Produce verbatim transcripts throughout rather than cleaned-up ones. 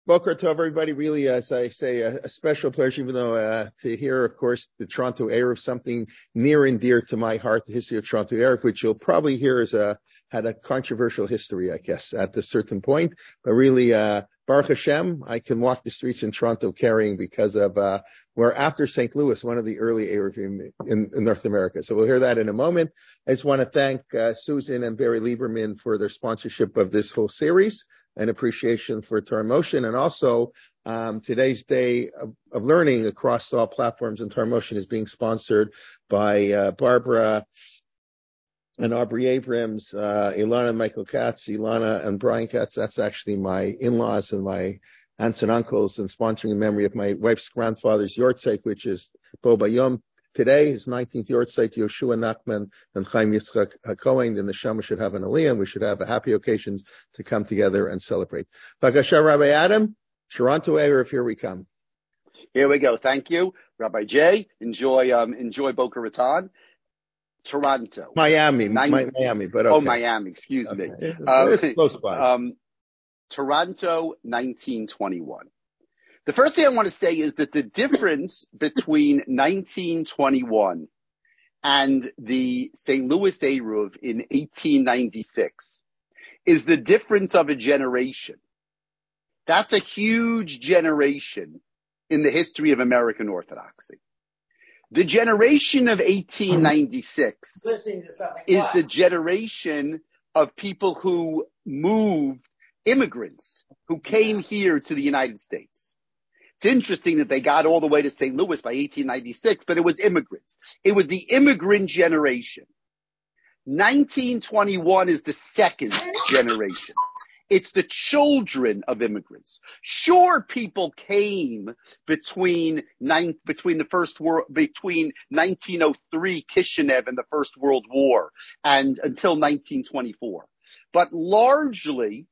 Boker Tov, everybody. Really, as I say, a, a special pleasure, even though uh, to hear, of course, the Toronto Eruv, something near and dear to my heart, the history of Toronto Eruv, which you'll probably hear is a, had a controversial history, I guess, at a certain point. But really, uh, Baruch Hashem, I can walk the streets in Toronto carrying because of, uh, we're after Saint Louis, one of the early Eruv in, in, in North America. So we'll hear that in a moment. I just want to thank uh, Susan and Barry Lieberman for their sponsorship of this whole series and appreciation for Torah Motion. And also, um, today's day of, of learning across all platforms in Torah Motion is being sponsored by uh, Barbara and Aubrey Abrams, uh, Ilana and Michael Katz, Ilana and Brian Katz. That's actually my in-laws and my aunts and uncles, and sponsoring in memory of my wife's grandfather's yahrzeit, which is Bo Bayom. Today, his nineteenth yahrzeit, Yoshua Nachman and Chaim Yitzchak HaKohen. The neshama should have an aliyah, and we should have a happy occasions to come together and celebrate. B'akasha, Rabbi Adam, Toronto Eruv, here we come. Here we go. Thank you, Rabbi Jay. Enjoy, um, enjoy Boca Raton. Toronto. Miami, Nine, Mi- Miami, but okay. Oh, Miami, excuse okay. me. It's, um, it's close by. Um, Toronto, nineteen twenty-one. The first thing I want to say is that the difference between nineteen twenty-one and the Saint Louis Eruv in eighteen ninety-six is the difference of a generation. That's a huge generation in the history of American Orthodoxy. The generation of eighteen ninety-six is the generation of people who moved, immigrants who came here to the United States. It's interesting that they got all the way to Saint Louis by eighteen ninety-six, but it was immigrants. It was the immigrant generation. nineteen twenty-one is the second generation. It's the children of immigrants. Sure, people came between nine, between the first world, between nineteen oh three Kishinev and the First World War and until nineteen twenty-four. But largely,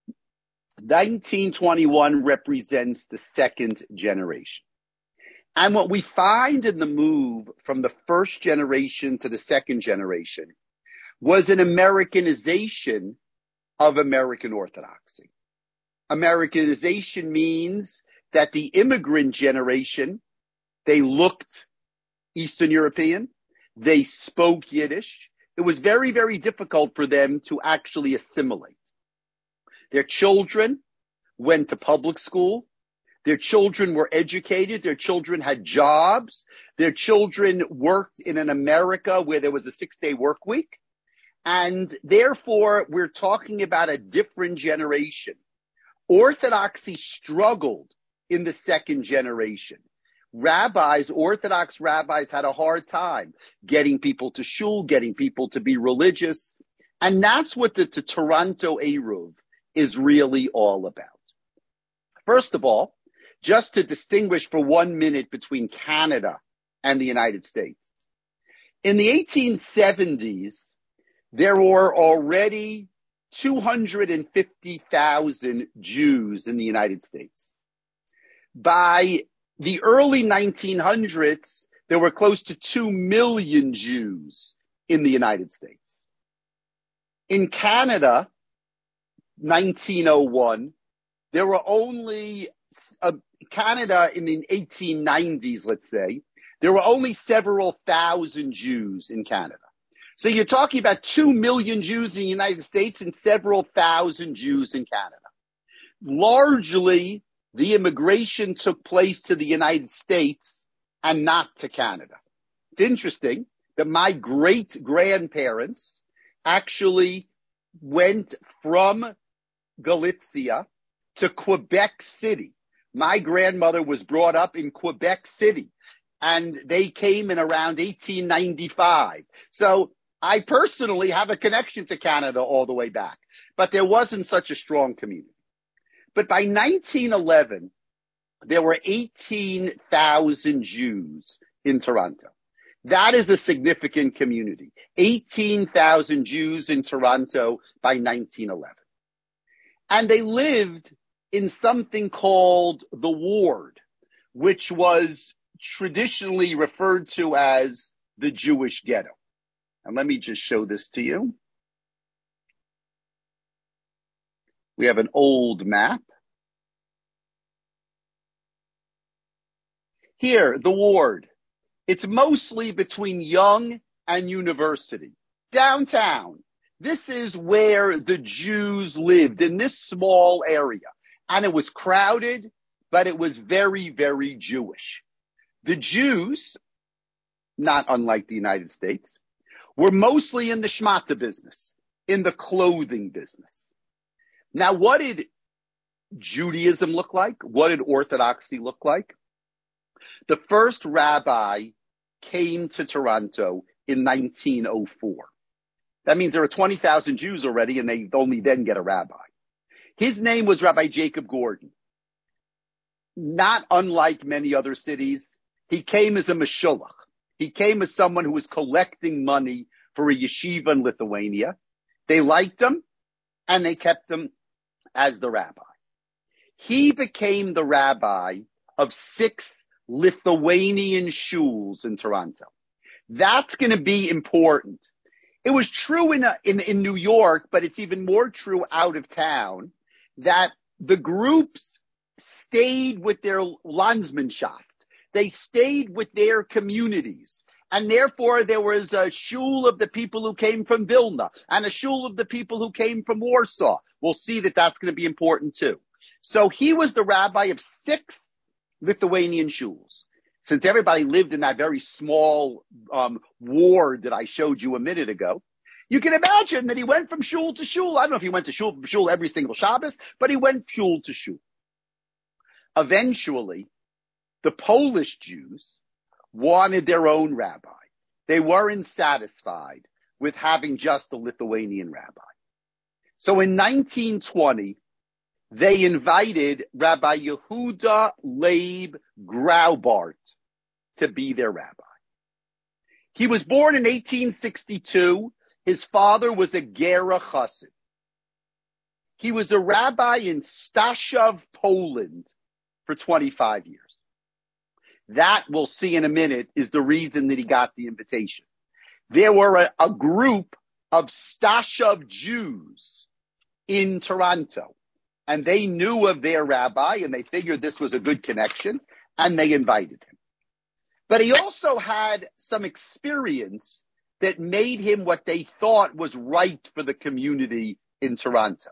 nineteen twenty-one represents the second generation. And what we find in the move from the first generation to the second generation was an Americanization of American Orthodoxy. Americanization means that the immigrant generation, they looked Eastern European, they spoke Yiddish. It was very, very difficult for them to actually assimilate. Their children went to public school. Their children were educated. Their children had jobs. Their children worked in an America where there was a six-day work week. And therefore, we're talking about a different generation. Orthodoxy struggled in the second generation. Rabbis, Orthodox rabbis, had a hard time getting people to shul, getting people to be religious. And that's what the, the Toronto Eruv is really all about. First of all, just to distinguish for one minute between Canada and the United States. In the eighteen seventies, there were already two hundred fifty thousand Jews in the United States. By the early nineteen hundreds, there were close to two million Jews in the United States. In Canada, nineteen oh one, there were only, uh, Canada in the eighteen nineties, let's say, there were only several thousand Jews in Canada. So you're talking about two million Jews in the United States and several thousand Jews in Canada. Largely, the immigration took place to the United States and not to Canada. It's interesting that my great-grandparents actually went from Galicia to Quebec City. My grandmother was brought up in Quebec City, and they came in around eighteen ninety-five. So I personally have a connection to Canada all the way back, but there wasn't such a strong community. But by nineteen eleven, there were eighteen thousand Jews in Toronto. That is a significant community. eighteen thousand Jews in Toronto by nineteen eleven. And they lived in something called the Ward, which was traditionally referred to as the Jewish ghetto. And let me just show this to you. We have an old map. Here, the ward. It's mostly between Young and University. Downtown. This is where the Jews lived, in this small area. And it was crowded, but it was very, very Jewish. The Jews, not unlike the United States, were mostly in the shmata business, in the clothing business. Now, what did Judaism look like? What did Orthodoxy look like? The first rabbi came to Toronto in nineteen oh four. That means there are twenty thousand Jews already, and they only then get a rabbi. His name was Rabbi Jacob Gordon. Not unlike many other cities, he came as a meshulach. He came as someone who was collecting money for a yeshiva in Lithuania. They liked him, and they kept him as the rabbi. He became the rabbi of six Lithuanian shuls in Toronto. That's going to be important. It was true in, a, in in New York, but it's even more true out of town, that the groups stayed with their landsmannschaft. They stayed with their communities. And therefore, there was a shul of the people who came from Vilna and a shul of the people who came from Warsaw. We'll see that that's going to be important too. So he was the rabbi of six Lithuanian shuls. Since everybody lived in that very small um, ward that I showed you a minute ago, you can imagine that he went from shul to shul. I don't know if he went to shul from shul every single Shabbos, but he went shul to shul. Eventually, the Polish Jews wanted their own rabbi. They weren't satisfied with having just a Lithuanian rabbi. So in nineteen twenty, they invited Rabbi Yehuda Leib Graubart to be their rabbi. He was born in eighteen sixty-two. His father was a Gera Chassid. He was a rabbi in Staszów, Poland for twenty-five years. That, we'll see in a minute, is the reason that he got the invitation. There were a, a group of Staszów Jews in Toronto, and they knew of their rabbi, and they figured this was a good connection, and they invited him. But he also had some experience that made him what they thought was right for the community in Toronto.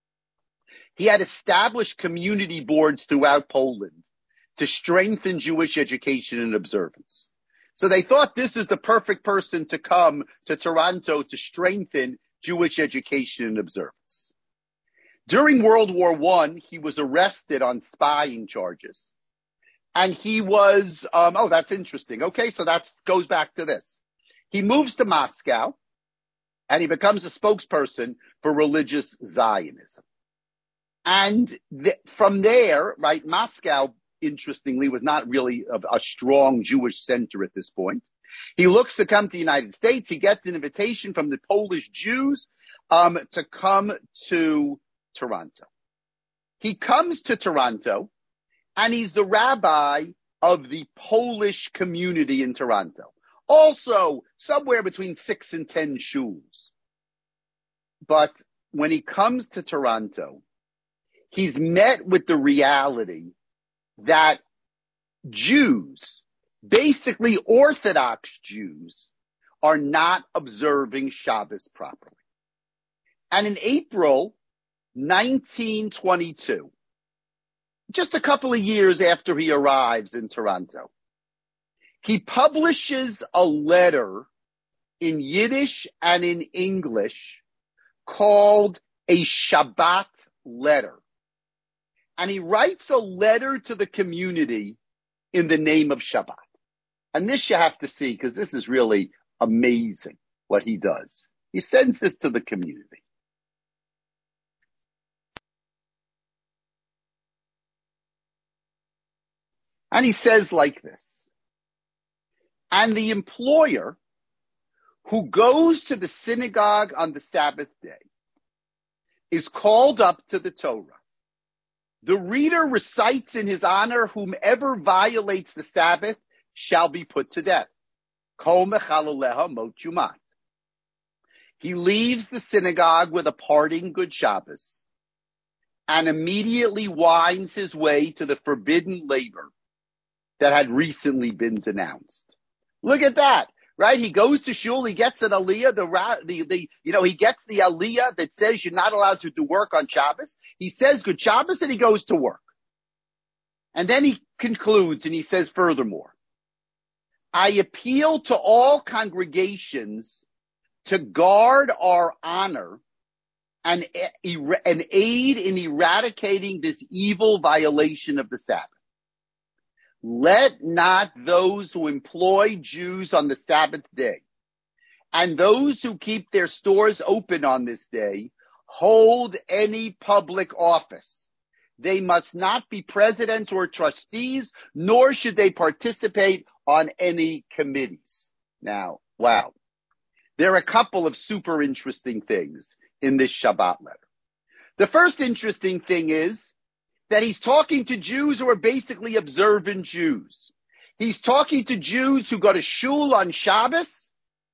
He had established community boards throughout Poland to strengthen Jewish education and observance. So they thought this is the perfect person to come to Toronto to strengthen Jewish education and observance. During World War One, he was arrested on spying charges. And he was, um, oh, that's interesting. Okay, so that goes back to this. He moves to Moscow, and he becomes a spokesperson for religious Zionism. And th- from there, right, Moscow, interestingly, was not really a, a strong Jewish center at this point. He looks to come to the United States. He gets an invitation from the Polish Jews um, to come to Toronto. He comes to Toronto, and he's the rabbi of the Polish community in Toronto. Also, somewhere between six and ten shuls. But when he comes to Toronto, he's met with the reality that Jews, basically Orthodox Jews, are not observing Shabbos properly. And in April nineteen twenty-two, just a couple of years after he arrives in Toronto, he publishes a letter in Yiddish and in English called a Shabbat letter. And he writes a letter to the community in the name of Shabbat. And this you have to see, because this is really amazing what he does. He sends this to the community. And he says like this: and the employer who goes to the synagogue on the Sabbath day is called up to the Torah. The reader recites in his honor, whomever violates the Sabbath shall be put to death. Kol mechalaleha mot yumat. He leaves the synagogue with a parting good Shabbos and immediately winds his way to the forbidden labor that had recently been denounced. Look at that, right? He goes to shul, he gets an aliyah, the, the, the, you know, he gets the aliyah that says you're not allowed to do work on Shabbos. He says good Shabbos and he goes to work. And then he concludes and he says, furthermore, I appeal to all congregations to guard our honor and, and aid in eradicating this evil violation of the Sabbath. Let not those who employ Jews on the Sabbath day and those who keep their stores open on this day hold any public office. They must not be presidents or trustees, nor should they participate on any committees. Now, wow. There are a couple of super interesting things in this Shabbat letter. The first interesting thing is that he's talking to Jews who are basically observant Jews. He's talking to Jews who go to shul on Shabbos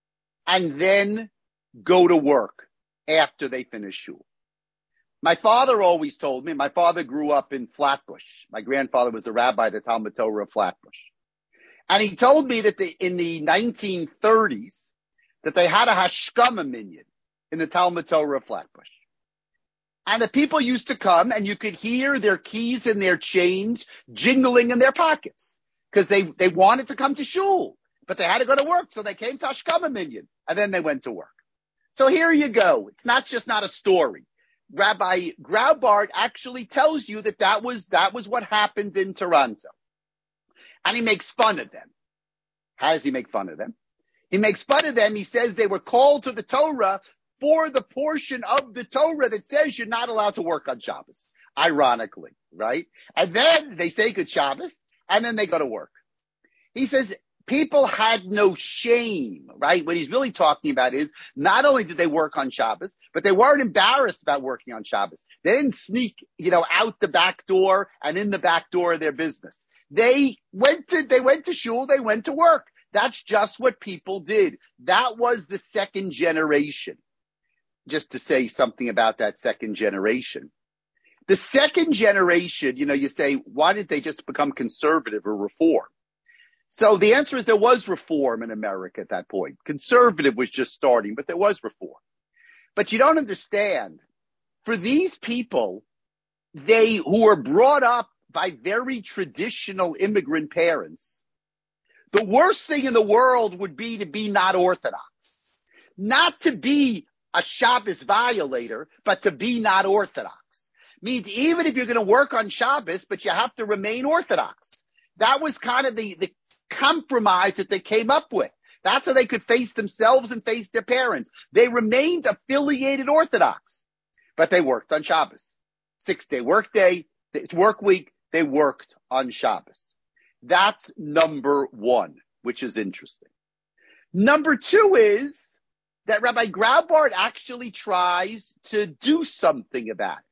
and then go to work after they finish shul. My father always told me, my father grew up in Flatbush. My grandfather was the rabbi of the Talmud Torah of Flatbush. And he told me that the, in the nineteen thirties, that they had a hashkama minyan in the Talmud Torah of Flatbush. And the people used to come and you could hear their keys and their change jingling in their pockets because they, they wanted to come to shul, but they had to go to work. So they came to hashkama minyan and then they went to work. So here you go. It's not just not a story. Rabbi Graubart actually tells you that that was, that was what happened in Toronto. And he makes fun of them. How does he make fun of them? He makes fun of them. He says they were called to the Torah for the portion of the Torah that says you're not allowed to work on Shabbos. Ironically, right? And then they say good Shabbos and then they go to work. He says people had no shame, right? What he's really talking about is not only did they work on Shabbos, but they weren't embarrassed about working on Shabbos. They didn't sneak, you know, out the back door and in the back door of their business. They went to, they went to shul, they went to work. That's just what people did. That was the second generation. Just to say something about that second generation. The second generation, you know, you say, why did they just become conservative or reform? So the answer is there was reform in America at that point. Conservative was just starting, but there was reform. But you don't understand. For these people, they who were brought up by very traditional immigrant parents, the worst thing in the world would be to be not Orthodox. Not to be a Shabbos violator, but to be not Orthodox. Means even if you're going to work on Shabbos, but you have to remain Orthodox. That was kind of the, the compromise that they came up with. That's how they could face themselves and face their parents. They remained affiliated Orthodox, but they worked on Shabbos. Six-day work day, it's work week, they worked on Shabbos. That's number one, which is interesting. Number two is that Rabbi Graubart actually tries to do something about it.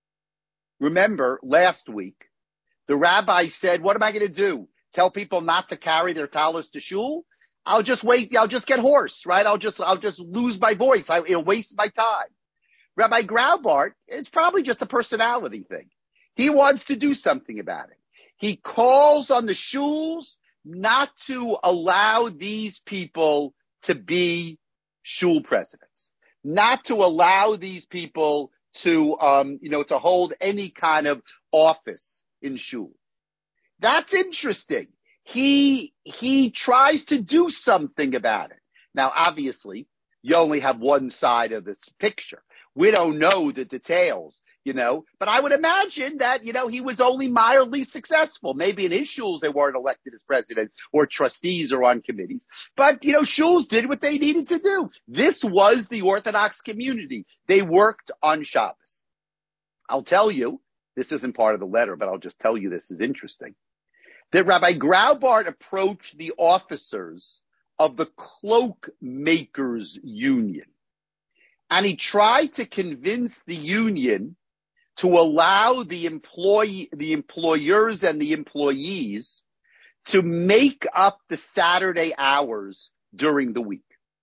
Remember, last week, the rabbi said, what am I going to do? Tell people not to carry their talis to shul? I'll just wait. I'll just get hoarse, right? I'll just, I'll just lose my voice. I, it'll waste my time. Rabbi Graubart, it's probably just a personality thing. He wants to do something about it. He calls on the shuls not to allow these people to be shul presidents, not to allow these people to, um, you know, to hold any kind of office in shul. That's interesting. He, he tries to do something about it. Now, obviously, you only have one side of this picture. We don't know the details, you know, but I would imagine that, you know, he was only mildly successful. Maybe in his shuls, they weren't elected as president or trustees or on committees, but, you know, shuls did what they needed to do. This was the Orthodox community. They worked on Shabbos. I'll tell you, this isn't part of the letter, but I'll just tell you this is interesting, that Rabbi Graubart approached the officers of the Cloak Makers Union. And he tried to convince the union to allow the employee, the employers and the employees to make up the Saturday hours during the week.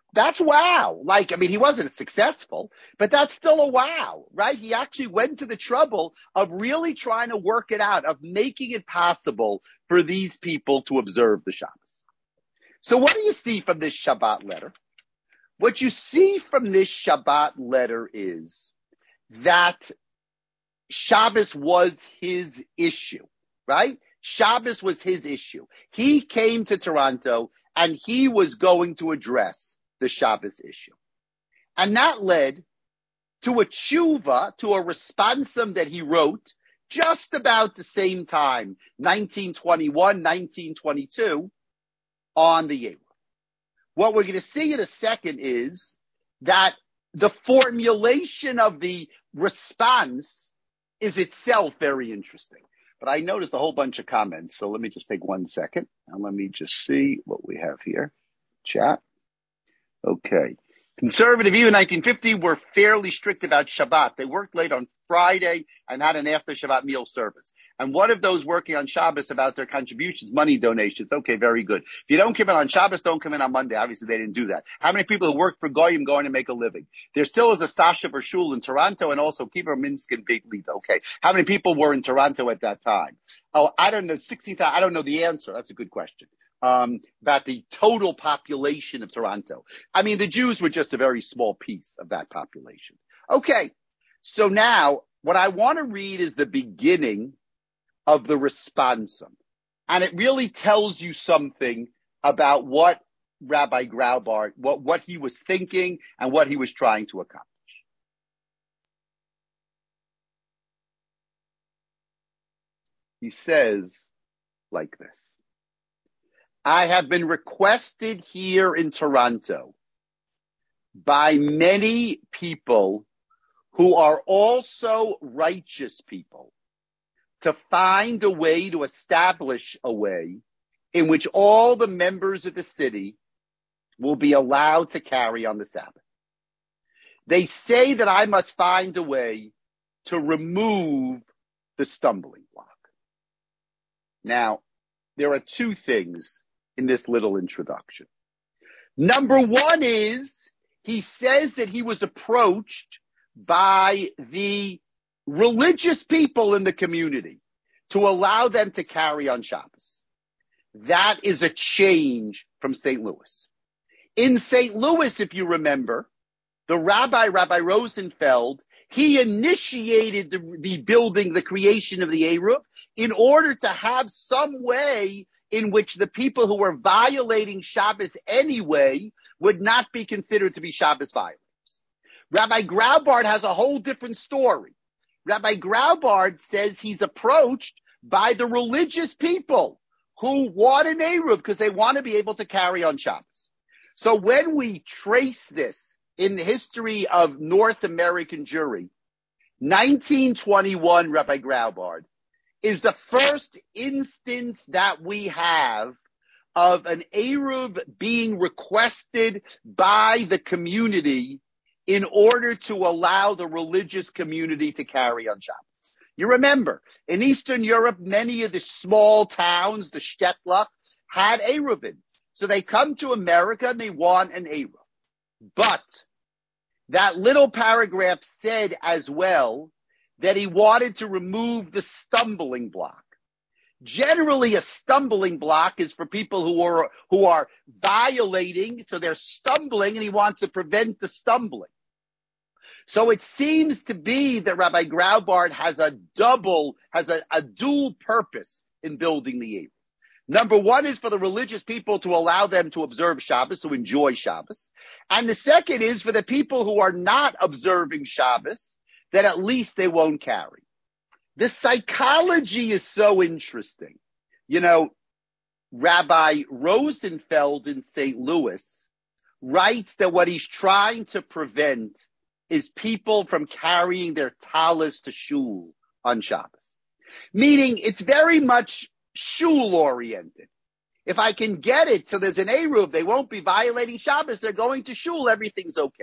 That's wow. Like, I mean, he wasn't successful, but that's still a wow, right? He actually went to the trouble of really trying to work it out, of making it possible for these people to observe the Shabbos. So what do you see from this Shabbat letter? What you see from this Shabbat letter is that Shabbos was his issue, right? Shabbos was his issue. He came to Toronto and he was going to address the Shabbos issue. And that led to a tshuva, to a responsum that he wrote just about the same time, nineteen twenty-one, nineteen twenty-two, on the Eruv. What we're going to see in a second is that the formulation of the response is itself very interesting. But I noticed a whole bunch of comments, so let me just take one second and let me just see what we have here. Chat. Okay. Conservative view in nineteen fifty were fairly strict about Shabbat. They worked late on Friday and had an after Shabbat meal service. And what of those working on Shabbos about their contributions, money donations? Okay, very good. If you don't come in on Shabbos, don't come in on Monday. Obviously, they didn't do that. How many people who work for Goyim going to make a living? There still is a Stasha or Shul in Toronto and also Kibbutz Minsk and Big Lead. Okay. How many people were in Toronto at that time? Oh, I don't know. sixteen thousand. I don't know the answer. That's a good question. Um, about the total population of Toronto. I mean, the Jews were just a very small piece of that population. Okay. So now what I want to read is the beginning of the responsum. And it really tells you something about what Rabbi Graubart, what, what he was thinking and what he was trying to accomplish. He says like this. I have been requested here in Toronto by many people who are also righteous people to find a way to establish a way in which all the members of the city will be allowed to carry on the Sabbath. They say that I must find a way to remove the stumbling block. Now, there are two things in this little introduction. Number one is he says that he was approached by the religious people in the community to allow them to carry on Shabbos. That is a change from Saint Louis. In Saint Louis, if you remember, the rabbi, Rabbi Rosenfeld, he initiated the, the building, the creation of the Eruv in order to have some way in which the people who were violating Shabbos anyway would not be considered to be Shabbos violators. Rabbi Graubart has a whole different story. Rabbi Graubart says he's approached by the religious people who want an Eruv because they want to be able to carry on Shabbos. So when we trace this in the history of North American Jewry, nineteen twenty-one, Rabbi Graubart is the first instance that we have of an Eruv being requested by the community in order to allow the religious community to carry on Shabbos. You remember, in Eastern Europe, many of the small towns, the shtetl, had Eruvim. So they come to America and they want an Eruv. But that little paragraph said as well that he wanted to remove the stumbling block. Generally, a stumbling block is for people who are, who are violating, so they're stumbling and he wants to prevent the stumbling. So it seems to be that Rabbi Graubart has a double, has a, a dual purpose in building the Eruv. Number one is for the religious people to allow them to observe Shabbos, to enjoy Shabbos. And the second is for the people who are not observing Shabbos, that at least they won't carry. The psychology is so interesting. You know, Rabbi Rosenfeld in Saint Louis writes that what he's trying to prevent is people from carrying their talis to shul on Shabbos. Meaning it's very much shul oriented. If I can get it so there's an Eruv, they won't be violating Shabbos, they're going to shul, everything's okay.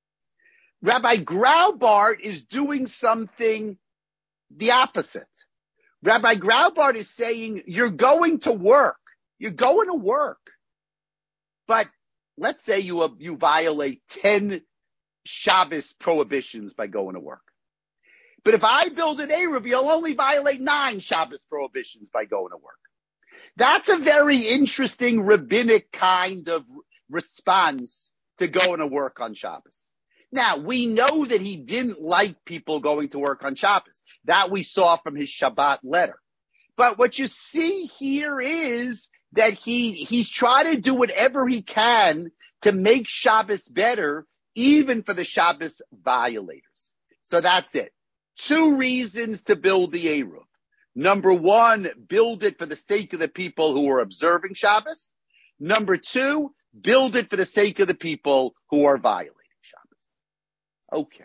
Rabbi Graubart is doing something the opposite. Rabbi Graubart is saying, you're going to work. You're going to work. But let's say you, uh, you violate ten Shabbos prohibitions by going to work. But if I build an Eruv, you'll only violate nine Shabbos prohibitions by going to work. That's a very interesting rabbinic kind of response to going to work on Shabbos. Now, we know that he didn't like people going to work on Shabbos. That we saw from his Shabbat letter. But what you see here is that he, he's trying to do whatever he can to make Shabbos better, even for the Shabbos violators. So that's it. Two reasons to build the Eruv. Number one, build it for the sake of the people who are observing Shabbos. Number two, build it for the sake of the people who are violating Shabbos. Okay.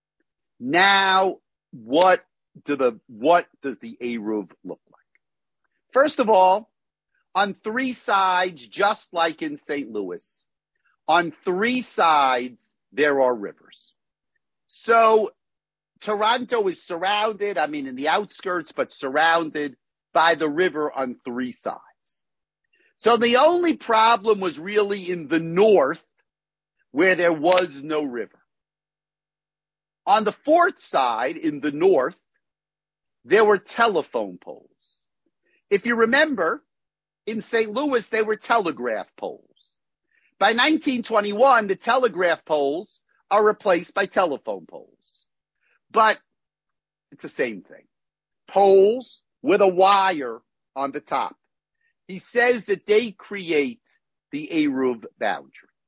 Now, what do the, what does the Eruv look like? First of all, on three sides, just like in Saint Louis, on three sides, there are rivers. So, Toronto is surrounded, I mean in the outskirts, but surrounded by the river on three sides. So the only problem was really in the north, where there was no river. On the fourth side, in the north, there were telephone poles. If you remember, in Saint Louis, they were telegraph poles. By nineteen twenty-one, the telegraph poles are replaced by telephone poles. But it's the same thing. Poles with a wire on the top. He says that they create the Eruv boundary.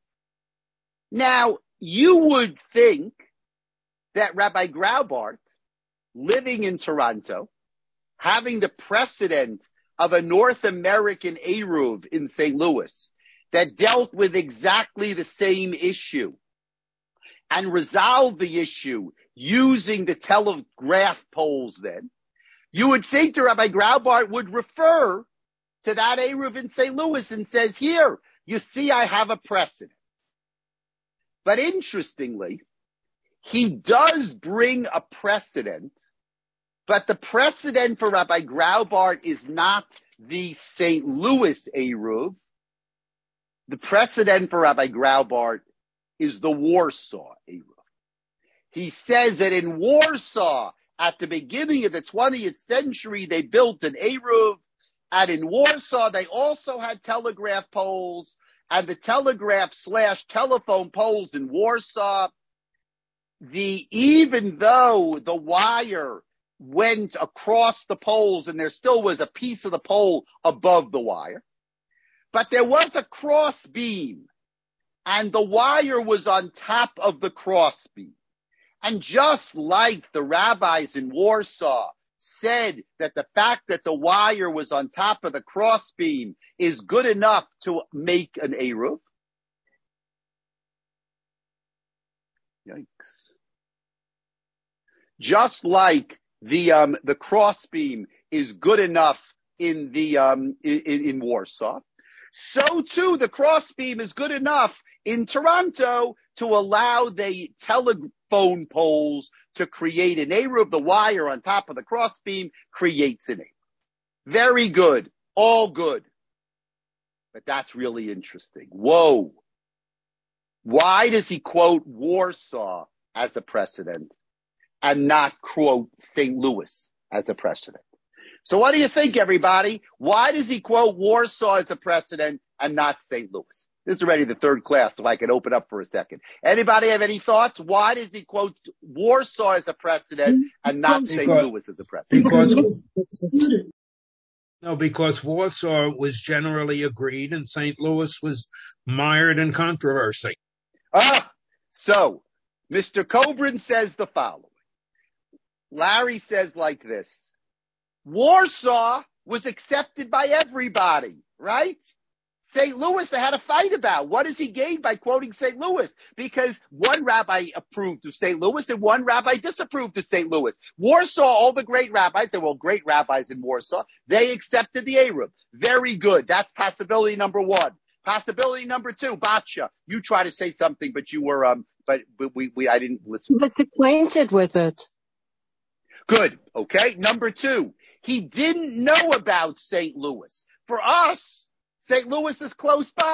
Now, you would think that Rabbi Graubart, living in Toronto, having the precedent of a North American Eruv in Saint Louis that dealt with exactly the same issue and resolved the issue using the telegraph poles then, you would think that Rabbi Graubart would refer to that Eruv in Saint Louis and says, here, you see I have a precedent. But interestingly, he does bring a precedent, but the precedent for Rabbi Graubart is not the Saint Louis Eruv. The precedent for Rabbi Graubart is the Warsaw Eruv. He says that in Warsaw, at the beginning of the twentieth century, they built an Eruv, and in Warsaw, they also had telegraph poles, and the telegraph slash telephone poles in Warsaw, the, even though the wire went across the poles and there still was a piece of the pole above the wire, but there was a cross beam, and the wire was on top of the cross beam. And just like the rabbis in Warsaw said that the fact that the wire was on top of the crossbeam is good enough to make an Eruv. Yikes. Just like the, um, the crossbeam is good enough in the, um, in, in Warsaw, so too the crossbeam is good enough in Toronto to allow the telephone poles to create an Eruv. The wire on top of the crossbeam creates an Eruv. Very good. All good. But that's really interesting. Whoa. Why does he quote Warsaw as a precedent and not quote Saint Louis as a precedent? So what do you think, everybody? Why does he quote Warsaw as a precedent and not Saint Louis? This is already the third class, so I can open up for a second. Anybody have any thoughts? Why does he quote Warsaw as a precedent and not Saint Louis as a precedent? Because, no, because Warsaw was generally agreed and Saint Louis was mired in controversy. Ah, so Mister Kobrin says the following. Larry says like this. Warsaw was accepted by everybody, right? Saint Louis, they had a fight about. What does he gain by quoting Saint Louis? Because one rabbi approved of Saint Louis and one rabbi disapproved of Saint Louis. Warsaw, all the great rabbis, there were great rabbis in Warsaw, they accepted the Eruv. Very good. That's possibility number one. Possibility number two, Batya, you try to say something, but you were, um, but, but we, we, I didn't listen. But acquainted with it. Good. Okay. Number two, he didn't know about Saint Louis. For us, Saint Louis is close by.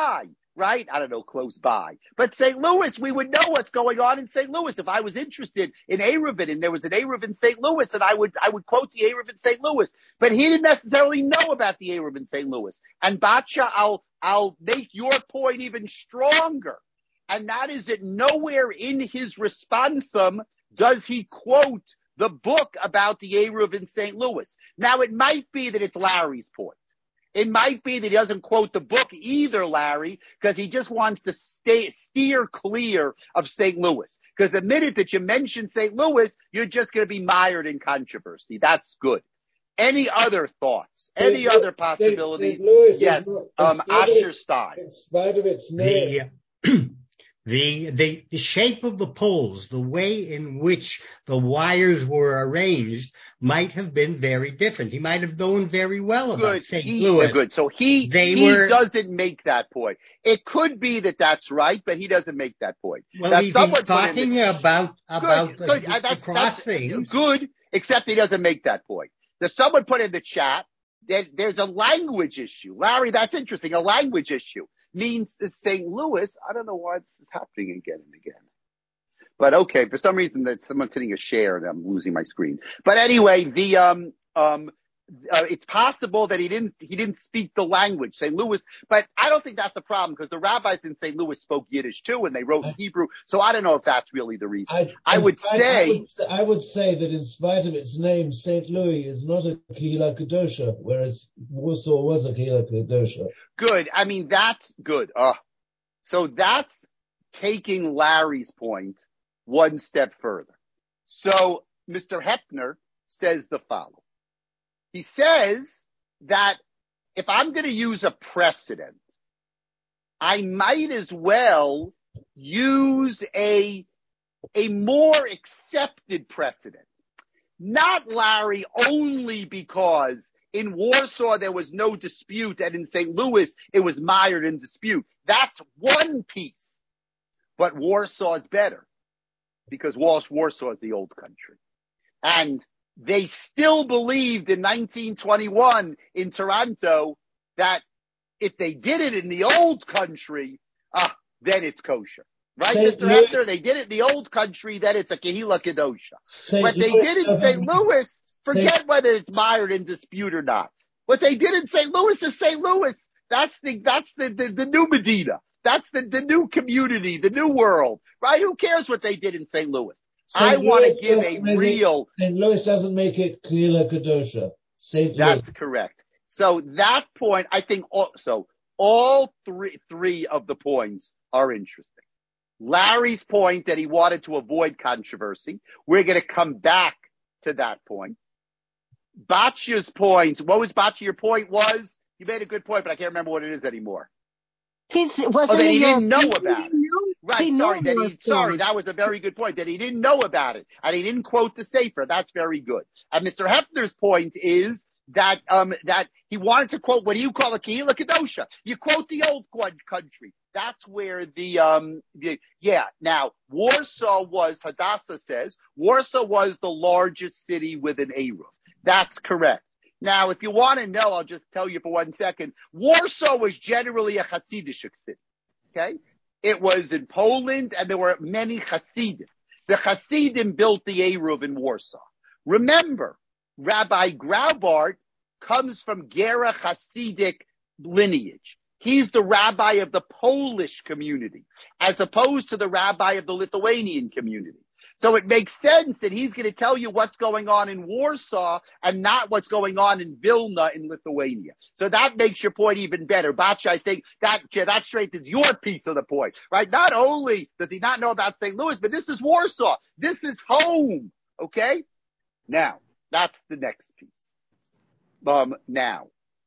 right? I don't know, close by. But Saint Louis, we would know what's going on in Saint Louis. If I was interested in Eruvin and there was an Eruv in Saint Louis, and I would, I would quote the Eruv in Saint Louis. But he didn't necessarily know about the Eruv in Saint Louis. And Batya, I'll, I'll make your point even stronger. And that is that nowhere in his responsum does he quote the book about the Eruv in Saint Louis. Now, it might be that it's Larry's point. It might be that he doesn't quote the book either, Larry, because he just wants to stay, steer clear of Saint Louis. Because the minute that you mention Saint Louis, you're just going to be mired in controversy. That's good. Any other thoughts? Any Saint other possibilities? Saint Louis yes, is not, um, Asher Stein. In spite of its name. The, the, the, the shape of the poles, the way in which the wires were arranged might have been very different. He might have known very well about Good. Saint He, Louis. Good. So he, they he were, doesn't make that point. It could be that that's right, but he doesn't make that point. Well, now, he's, he's talking the, about, about good, the, good. the, that's, the cross that's things. Good, except he doesn't make that point. There's someone put in the chat that there's a language issue. Larry, that's interesting. A language issue means Saint Louis. I don't know why this is happening again and again. But okay, for some reason that someone's hitting a share and I'm losing my screen. But anyway, the, um, um, uh, it's possible that he didn't, he didn't speak the language, Saint Louis, but I don't think that's a problem because the rabbis in Saint Louis spoke Yiddish too and they wrote in Hebrew. So I don't know if that's really the reason. I, I would spite, say, I would, I would say that in spite of its name, Saint Louis is not a Kehila Kedosha, whereas Warsaw was a Kehila Kedosha. Good. I mean, that's good. Uh, so that's taking Larry's point one step further. So Mister Hepner says the following. He says that if I'm going to use a precedent, I might as well use a, a more accepted precedent. Not, Larry, only because in Warsaw there was no dispute and in Saint Louis it was mired in dispute. That's one piece. But Warsaw is better because Warsaw is the old country. And they still believed in nineteen twenty-one in Toronto that if they did it in the old country, ah, then it's kosher. Right, Saint Mister Louis, Hefner? They did it in the old country, then it's a Kehila Kedosha. Saint What they Louis did in Saint Louis, forget Saint, whether it's mired in dispute or not. What they did in Saint Louis is Saint Louis. That's the, that's the, the, the new Medina. That's the, the new community, the new world, right? Who cares what they did in Saint Louis? I want to give a real. Saint Louis doesn't make it Kehila Kedosha. Saint Louis. That's correct. So that point, I think, also all three three of the points are interesting. Larry's point that he wanted to avoid controversy. We're going to come back to that point. Batya's point. What was Batya? Your point was you made a good point, but I can't remember what it is anymore. He's, wasn't oh, that he your, didn't know about it. Right, he sorry, that he, story. sorry, that was a very good point, that he didn't know about it, and he didn't quote the Sefer. That's very good. And Mister Hefner's point is that, um, that he wanted to quote, what do you call a Kehila Kedosha? You quote the old country. That's where the, um, the, yeah, now, Warsaw was, Hadassah says, Warsaw was the largest city with an Eruv. That's correct. Now, if you want to know, I'll just tell you for one second, Warsaw was generally a Hasidic city, okay? It was in Poland, and there were many Hasidim. The Hasidim built the Eruv in Warsaw. Remember, Rabbi Graubart comes from Gera Hasidic lineage. He's the rabbi of the Polish community, as opposed to the rabbi of the Lithuanian community. So it makes sense that he's going to tell you what's going on in Warsaw and not what's going on in Vilna in Lithuania. So that makes your point even better. Batya, I think that, that strengthens your piece of the point, right? Not only does he not know about Saint Louis, but this is Warsaw. This is home, okay? Now, that's the next piece. Um, now,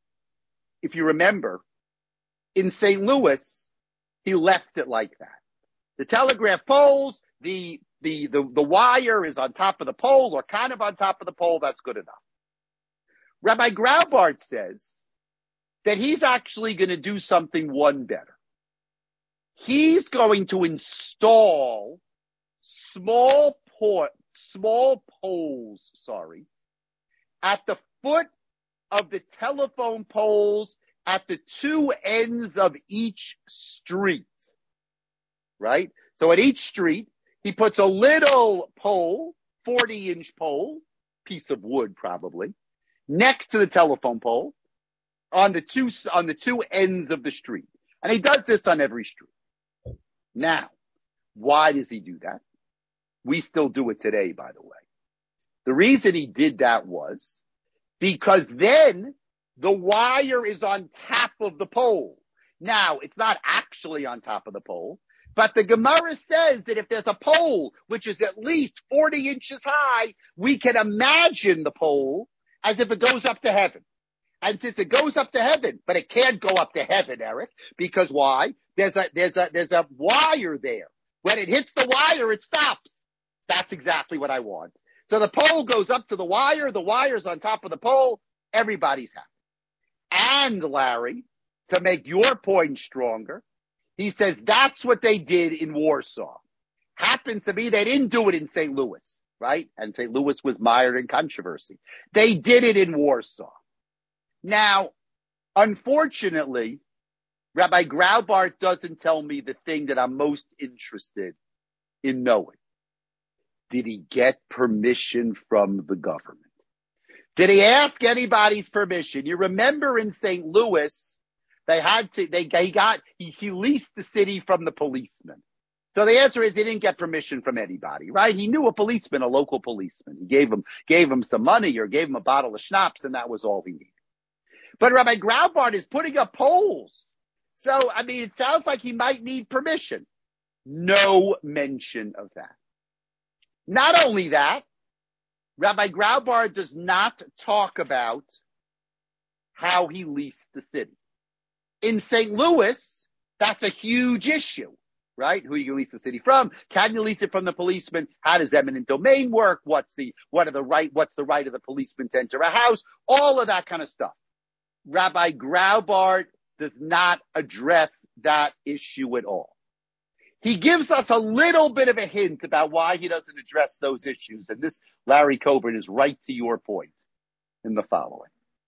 if you remember, in Saint Louis, he left it like that. The telegraph poles, the The, the, the wire is on top of the pole or kind of on top of the pole. That's good enough. Rabbi Graubart says that he's actually going to do something one better. He's going to install small port, small poles, sorry, at the foot of the telephone poles at the two ends of each street, right? So at each street, he puts a little pole, forty inch pole, piece of wood probably, next to the telephone pole on the two, on the two ends of the street. And he does this on every street. Now, why does he do that? We still do it today, by the way. The reason he did that was because then the wire is on top of the pole. Now, it's not actually on top of the pole, but the Gemara says that if there's a pole which is at least forty inches high, we can imagine the pole as if it goes up to heaven. And since it goes up to heaven, but it can't go up to heaven, Eric, because why? There's a, there's a, there's a wire there. When it hits the wire, it stops. That's exactly what I want. So the pole goes up to the wire, the wire's on top of the pole, everybody's happy. And Larry, to make your point stronger, he says that's what they did in Warsaw. Happens to be they didn't do it in Saint Louis, right? And Saint Louis was mired in controversy. They did it in Warsaw. Now, unfortunately, Rabbi Graubart doesn't tell me the thing that I'm most interested in knowing. Did he get permission from the government? Did he ask anybody's permission? You remember in Saint Louis, they had to, they, he got, he, he leased the city from the policeman. So the answer is he didn't get permission from anybody, right? He knew a policeman, a local policeman. He gave him, gave him some money or gave him a bottle of schnapps, and that was all he needed. But Rabbi Graubart is putting up poles. So, I mean, it sounds like he might need permission. No mention of that. Not only that, Rabbi Graubart does not talk about how he leased the city. In Saint Louis, that's a huge issue, right? Who you lease the city from? Can you lease it from the policeman? How does eminent domain work? What's the, what are the right, what's the right of the policeman to enter a house? All of that kind of stuff. Rabbi Graubart does not address that issue at all. He gives us a little bit of a hint about why he doesn't address those issues. And this, Larry Coburn, is right to your point in the following.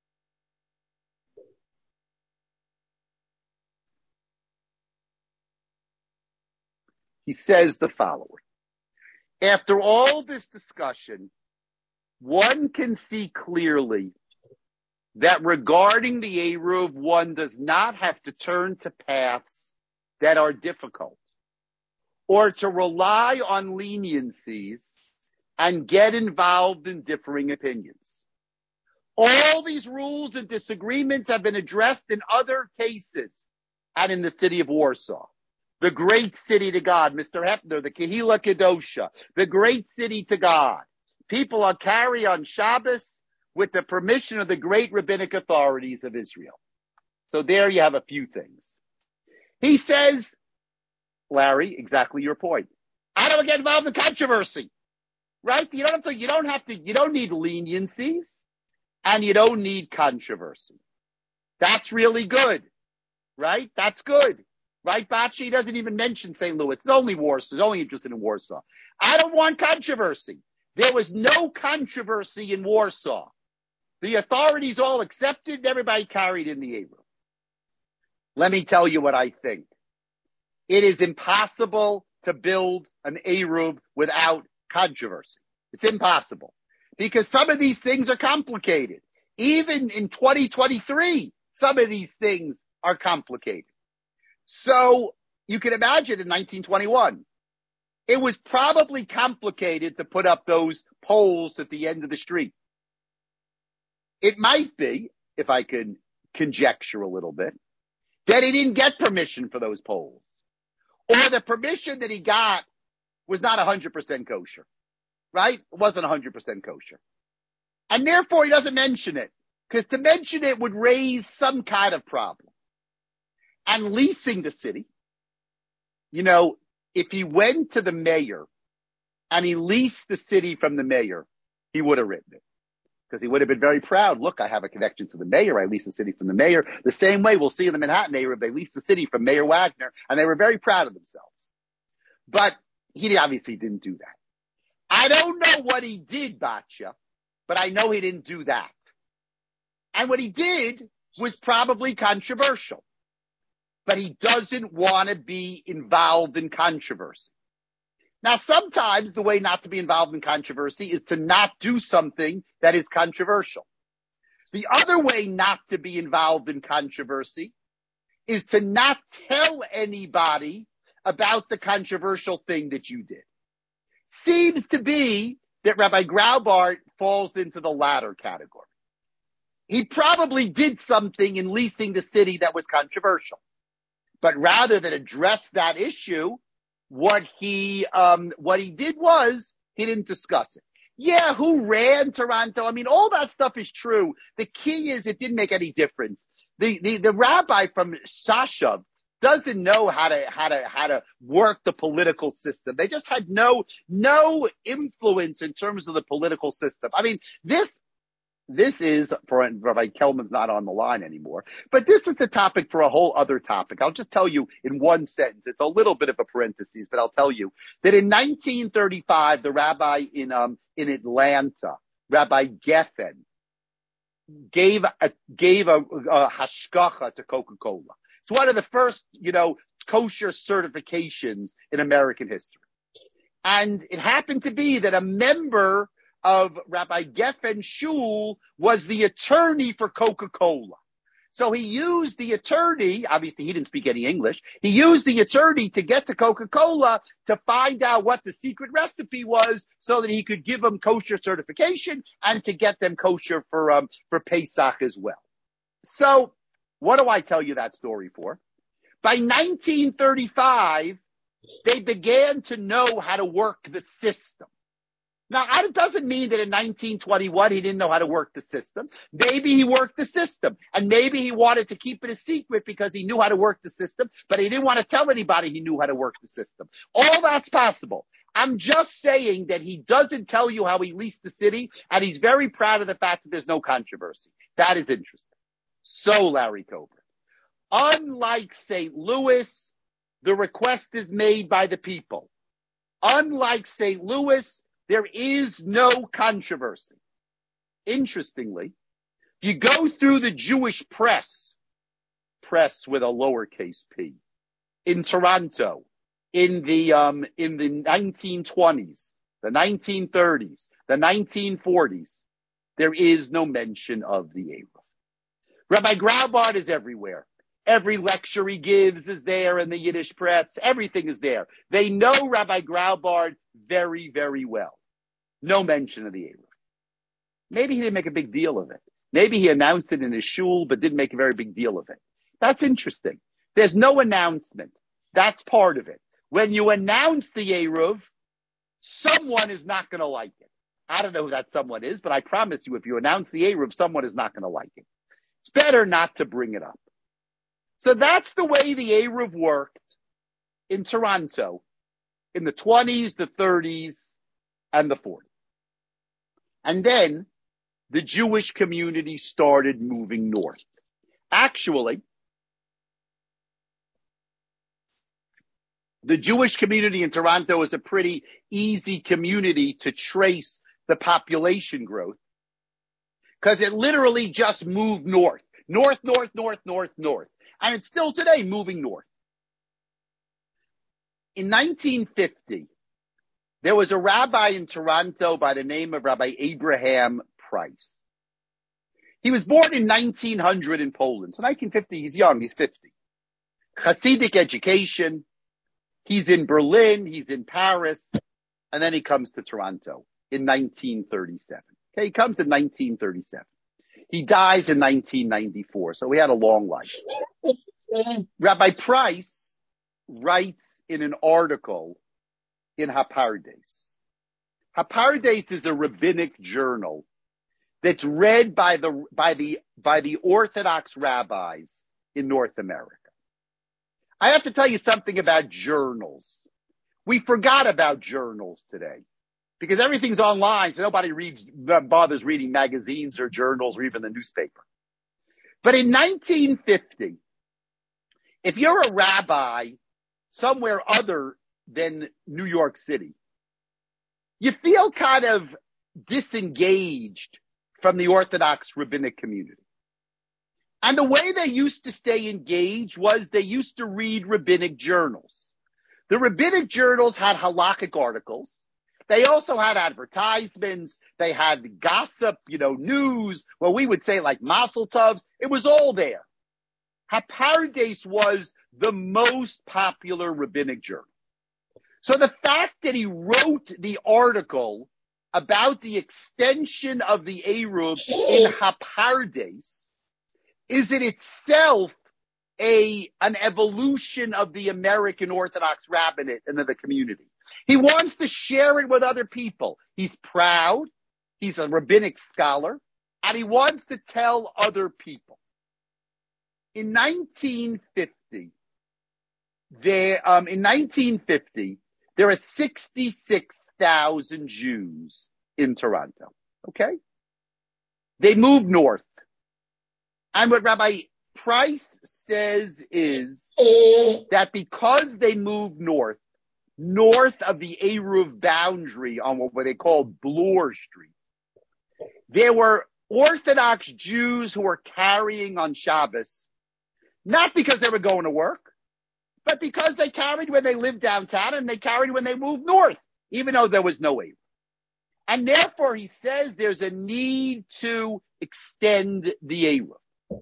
He says the following. After all this discussion, one can see clearly that regarding the Eruv, one does not have to turn to paths that are difficult or to rely on leniencies and get involved in differing opinions. All these rules and disagreements have been addressed in other cases and in the city of Warsaw. The great city to God, Mister Hepner, the Kehila Kedosha, the great city to God. People are carry on Shabbos with the permission of the great rabbinic authorities of Israel. So there you have a few things. He says, Larry, exactly your point. I don't get involved in controversy, right? You don't have to, you don't have to, you don't need leniencies and you don't need controversy. That's really good, right? That's good, right? Bachi doesn't even mention Saint Louis. It's only Warsaw. He's only interested in Warsaw. I don't want controversy. There was no controversy in Warsaw. The authorities all accepted and everybody carried in the Eruv. Let me tell you what I think. It is impossible to build an Eruv without controversy. It's impossible because some of these things are complicated. Even in twenty twenty-three, some of these things are complicated. So you can imagine in nineteen twenty-one, it was probably complicated to put up those poles at the end of the street. It might be, if I could conjecture a little bit, that he didn't get permission for those poles. Or the permission that he got was not one hundred percent kosher, right? It wasn't one hundred percent kosher. And therefore he doesn't mention it, because to mention it would raise some kind of problem. And leasing the city, you know, if he went to the mayor and he leased the city from the mayor, he would have written it. Because he would have been very proud. Look, I have a connection to the mayor. I leased the city from the mayor. The same way we'll see in the Manhattan area, they leased the city from Mayor Wagner, and they were very proud of themselves. But he obviously didn't do that. I don't know what he did, Batya, but I know he didn't do that. And what he did was probably controversial, but he doesn't want to be involved in controversy. Now, sometimes the way not to be involved in controversy is to not do something that is controversial. The other way not to be involved in controversy is to not tell anybody about the controversial thing that you did. Seems to be that Rabbi Graubart falls into the latter category. He probably did something in leasing the city that was controversial. But rather than address that issue, what he um, what he did was he didn't discuss it. Yeah, who ran Toronto? I mean, all that stuff is true. The key is it didn't make any difference. The the, the rabbi from Shashav doesn't know how to how to how to work the political system. They just had no no influence in terms of the political system. I mean, this this is for Rabbi Kelman's not on the line anymore, but this is the topic for a whole other topic. I'll just tell you in one sentence. It's a little bit of a parenthesis, but I'll tell you that in nineteen thirty-five, the rabbi in um in Atlanta, Rabbi Geffen, gave a gave a, a hashgacha to Coca-Cola. It's one of the first, you know, kosher certifications in American history. And it happened to be that a member of Rabbi Geffen Shul was the attorney for Coca-Cola. So he used the attorney, obviously he didn't speak any English, he used the attorney to get to Coca-Cola to find out what the secret recipe was so that he could give them kosher certification and to get them kosher for, um, for Pesach as well. So, what do I tell you that story for? By nineteen thirty-five, they began to know how to work the system. Now, it doesn't mean that in nineteen twenty-one he didn't know how to work the system. Maybe he worked the system, and maybe he wanted to keep it a secret because he knew how to work the system, but he didn't want to tell anybody he knew how to work the system. All that's possible. I'm just saying that he doesn't tell you how he leased the city, and he's very proud of the fact that there's no controversy. That is interesting. So, Larry Coburn, unlike Saint Louis, the request is made by the people. Unlike Saint Louis, there is no controversy. Interestingly, if you go through the Jewish press, press with a lowercase p, in Toronto, in the um, in the nineteen twenties, the nineteen thirties, the nineteen forties, there is no mention of the Eruv. Rabbi Graubart is everywhere. Every lecture he gives is there in the Yiddish press. Everything is there. They know Rabbi Graubart very, very well. No mention of the Eruv. Maybe he didn't make a big deal of it. Maybe he announced it in his shul, but didn't make a very big deal of it. That's interesting. There's no announcement. That's part of it. When you announce the Eruv, someone is not going to like it. I don't know who that someone is, but I promise you, if you announce the Eruv, someone is not going to like it. It's better not to bring it up. So that's the way the Eruv worked in Toronto in the twenties, the thirties, and the forties. And then the Jewish community started moving north. Actually, the Jewish community in Toronto is a pretty easy community to trace the population growth because it literally just moved north. North, north, north, north, north. And it's still today moving north. In nineteen fifty, there was a rabbi in Toronto by the name of Rabbi Abraham Price. He was born in nineteen hundred in Poland. So nineteen fifty, he's young, he's fifty. Hasidic education. He's in Berlin, he's in Paris, and then he comes to Toronto in nineteen thirty-seven. Okay, he comes in nineteen thirty-seven. He dies in nineteen ninety-four, so he had a long life. Rabbi Price writes in an article in Hapardes. Hapardes is a rabbinic journal that's read by the by the by the Orthodox rabbis in North America. I have to tell you something about journals. We forgot about journals today because everything's online, so nobody reads bothers reading magazines or journals or even the newspaper. But in nineteen fifty, if you're a rabbi somewhere other than New York City, you feel kind of disengaged from the Orthodox rabbinic community. And the way they used to stay engaged was they used to read rabbinic journals. The rabbinic journals had halakhic articles. They also had advertisements. They had gossip, you know, news. Well, we would say like mazel tovs. It was all there. HaPardes was the most popular rabbinic journal. So the fact that he wrote the article about the extension of the Eruv in HaPardes is in itself a an evolution of the American Orthodox rabbinate and of the community. He wants to share it with other people. He's proud. He's a rabbinic scholar, and he wants to tell other people. In nineteen fifty, there um, in nineteen fifty there are sixty-six thousand Jews in Toronto. Okay, they moved north. And what Rabbi Price says is that because they moved north, north of the Eruv boundary on what they call Bloor Street, there were Orthodox Jews who were carrying on Shabbos, not because they were going to work, but because they carried when they lived downtown and they carried when they moved north, even though there was no Eruv. And therefore, he says there's a need to extend the Eruv.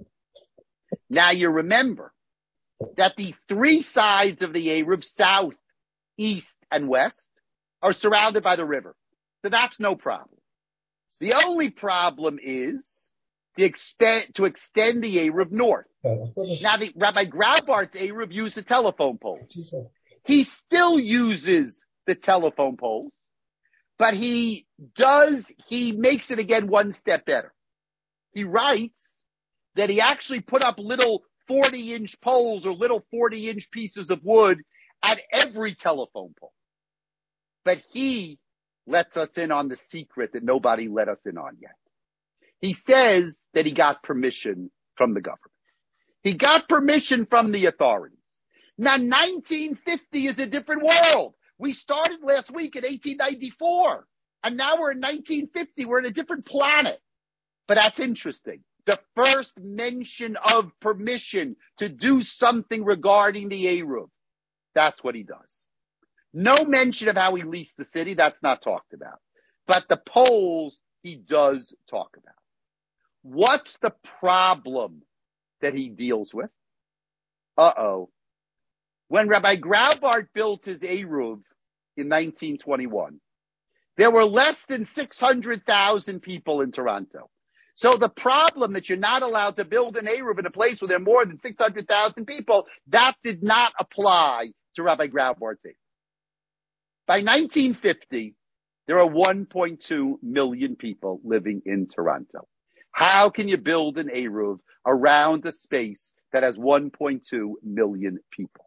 Now you remember that the three sides of the Eruv, south, east, and west, are surrounded by the river. So that's no problem. The only problem is the expe- to extend the Eruv north. Now the Rabbi Graubart's Eruv used the telephone poles. He still uses the telephone poles, but he does, he makes it again one step better. He writes that he actually put up little forty-inch poles or little forty-inch pieces of wood at every telephone pole. But he lets us in on the secret that nobody let us in on yet. He says that he got permission from the government. He got permission from the authorities. Now, nineteen fifty is a different world. We started last week in eighteen ninety-four, and now we're in nineteen fifty. We're in a different planet. But that's interesting. The first mention of permission to do something regarding the Eruv. That's what he does. No mention of how he leased the city. That's not talked about. But the polls he does talk about. What's the problem that he deals with? Uh-oh. When Rabbi Graubart built his Eruv in nineteen twenty-one, there were less than six hundred thousand people in Toronto. So the problem that you're not allowed to build an Eruv in a place where there are more than six hundred thousand people, that did not apply to Rabbi Graubart's Eruv. By nineteen fifty, there are one point two million people living in Toronto. How can you build an Eruv around a space that has one point two million people?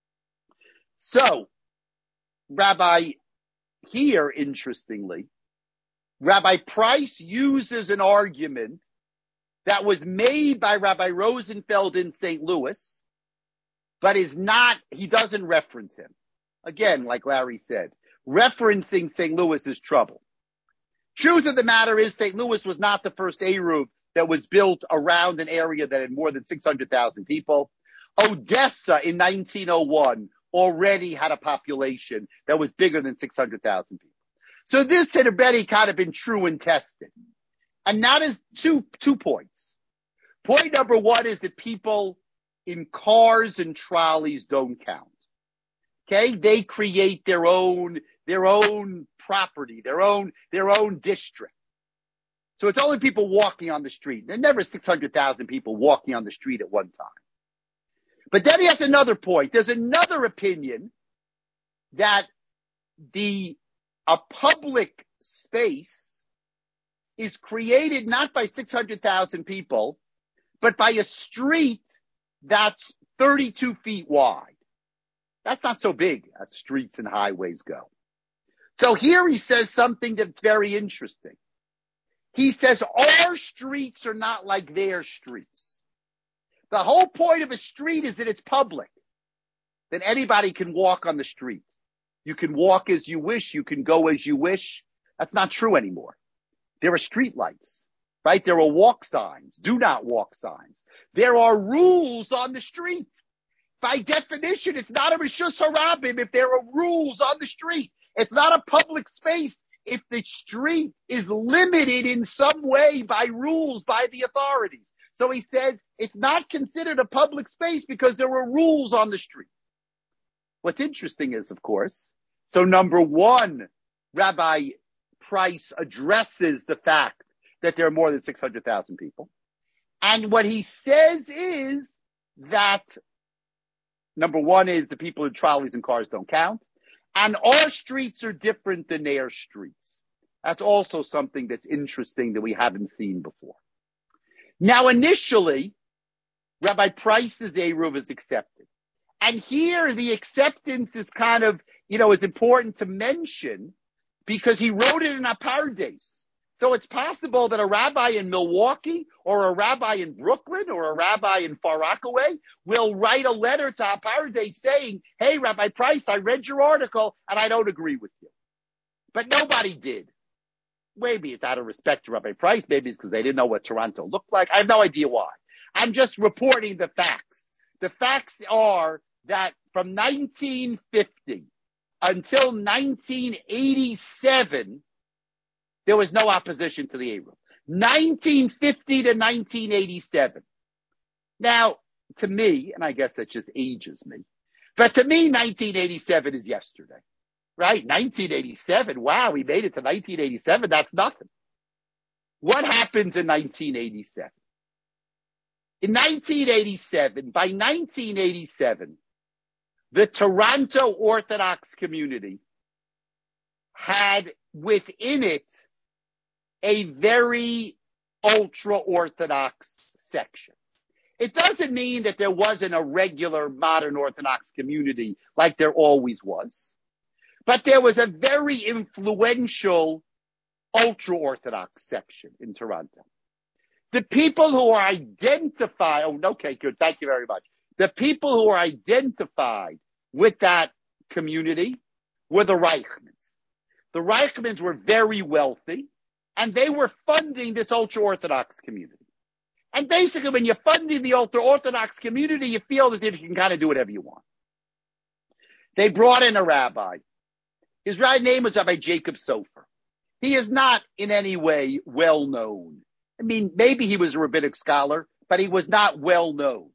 So, Rabbi, here, interestingly, Rabbi Price uses an argument that was made by Rabbi Rosenfeld in Saint Louis, but is not, he doesn't reference him. Again, like Larry said, referencing Saint Louis is trouble. Truth of the matter is Saint Louis was not the first Eruv that was built around an area that had more than six hundred thousand people. Odessa in nineteen oh one already had a population that was bigger than six hundred thousand people. So this had already kind of been true and tested. And that is two, two points. Point number one is that people in cars and trolleys don't count. Okay? They create their own, their own property, their own, their own district. So it's only people walking on the street. There are never six hundred thousand people walking on the street at one time. But then he has another point. There's another opinion that the a public space is created not by six hundred thousand people, but by a street that's thirty-two feet wide. That's not so big as streets and highways go. So here he says something that's very interesting. He says our streets are not like their streets. The whole point of a street is that it's public, that anybody can walk on the street. You can walk as you wish. You can go as you wish. That's not true anymore. There are street lights. right? There are walk signs, do not walk signs. There are rules on the street. By definition, it's not a Rishus Harabim if there are rules on the street. It's not a public space if the street is limited in some way by rules by the authorities. So he says it's not considered a public space because there are rules on the street. What's interesting is, of course, so number one, Rabbi Price addresses the fact that there are more than six hundred thousand people. And what he says is that number one is the people in trolleys and cars don't count. And our streets are different than their streets. That's also something that's interesting that we haven't seen before. Now, initially, Rabbi Price's Eruv is accepted. And here the acceptance is kind of, you know, is important to mention because he wrote it in Apardes. So it's possible that a rabbi in Milwaukee or a rabbi in Brooklyn or a rabbi in Far Rockaway will write a letter to Apardes saying, hey, Rabbi Price, I read your article and I don't agree with you. But nobody did. Maybe it's out of respect to Rabbi Price. Maybe it's because they didn't know what Toronto looked like. I have no idea why. I'm just reporting the facts. The facts are that from nineteen fifty until nineteen eighty-seven, there was no opposition to the Eruv. nineteen fifty to nineteen eighty-seven. Now, to me, and I guess that just ages me, but to me, nineteen eighty-seven is yesterday, right? nineteen eighty-seven, wow, we made it to nineteen eighty-seven. That's nothing. What happens in nineteen eighty-seven? In nineteen eighty-seven, by nineteen eighty-seven, the Toronto Orthodox community had within it a very ultra-Orthodox section. It doesn't mean that there wasn't a regular modern Orthodox community like there always was, but there was a very influential ultra-Orthodox section in Toronto. The people who are identified, oh, okay, good, thank you very much. The people who are identified with that community were the Reichmans. The Reichmans were very wealthy, and they were funding this ultra-Orthodox community. And basically, when you're funding the ultra-Orthodox community, you feel as if you can kind of do whatever you want. They brought in a rabbi. His right name was Rabbi Jacob Sofer. He is not in any way well known. I mean, maybe he was a rabbinic scholar, but he was not well known.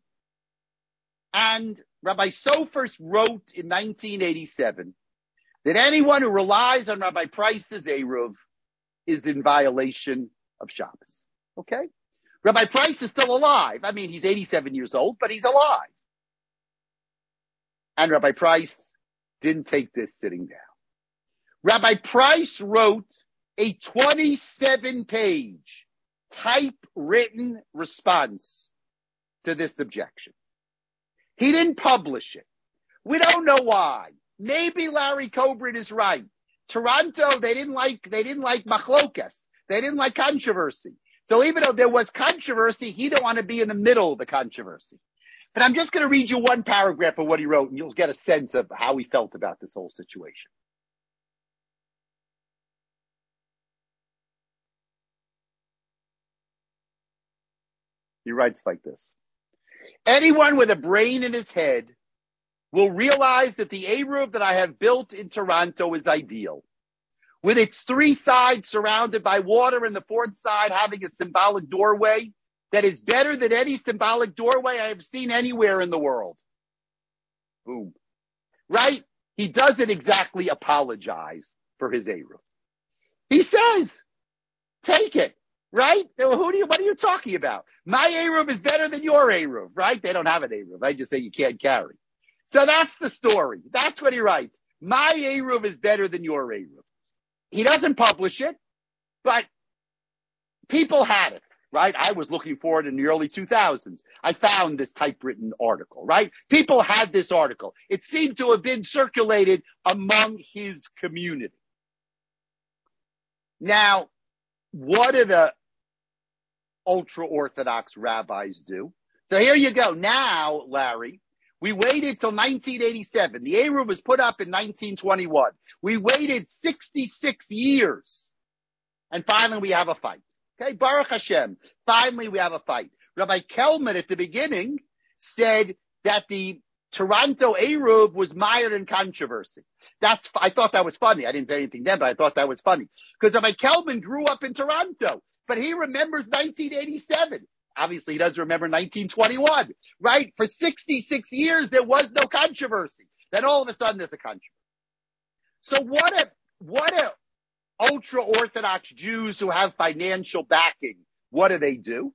And Rabbi Sofer wrote in nineteen eighty-seven that anyone who relies on Rabbi Price's Eruv is in violation of Shabbos. Okay? Rabbi Price is still alive. I mean, he's eighty-seven years old, but he's alive. And Rabbi Price didn't take this sitting down. Rabbi Price wrote a twenty-seven page typewritten response to this objection. He didn't publish it. We don't know why. Maybe Larry Kobrin is right. Toronto, they didn't like, they didn't like machlokas. They didn't like controversy. So even though there was controversy, he didn't want to be in the middle of the controversy. But I'm just going to read you one paragraph of what he wrote, and you'll get a sense of how he felt about this whole situation. He writes like this. Anyone with a brain in his head will realize that the Eruv that I have built in Toronto is ideal. With its three sides surrounded by water and the fourth side having a symbolic doorway that is better than any symbolic doorway I have seen anywhere in the world. Boom. Right? He doesn't exactly apologize for his Eruv. He says, take it. Right? Who do you, what are you talking about? My Eruv is better than your Eruv, right? They don't have an Eruv. I just say you can't carry. So that's the story. That's what he writes. My Eruv is better than your Eruv. He doesn't publish it, but people had it, right? I was looking for it in the early two thousands. I found this typewritten article, right? People had this article. It seemed to have been circulated among his community. Now, what do the ultra-Orthodox rabbis do? So here you go. Now, Larry, we waited till nineteen eighty-seven. The Eruv was put up in nineteen twenty-one. We waited sixty-six years. And finally we have a fight. Okay, Baruch Hashem. Finally, we have a fight. Rabbi Kelman at the beginning said that the Toronto Eruv was mired in controversy. That's, I thought that was funny. I didn't say anything then, but I thought that was funny. Because Rabbi Kelman grew up in Toronto, but he remembers nineteen eighty-seven. Obviously, he doesn't remember nineteen twenty-one, right? For sixty-six years, there was no controversy. Then all of a sudden, there's a controversy. So what a, what a ultra-Orthodox Jews who have financial backing, what do they do?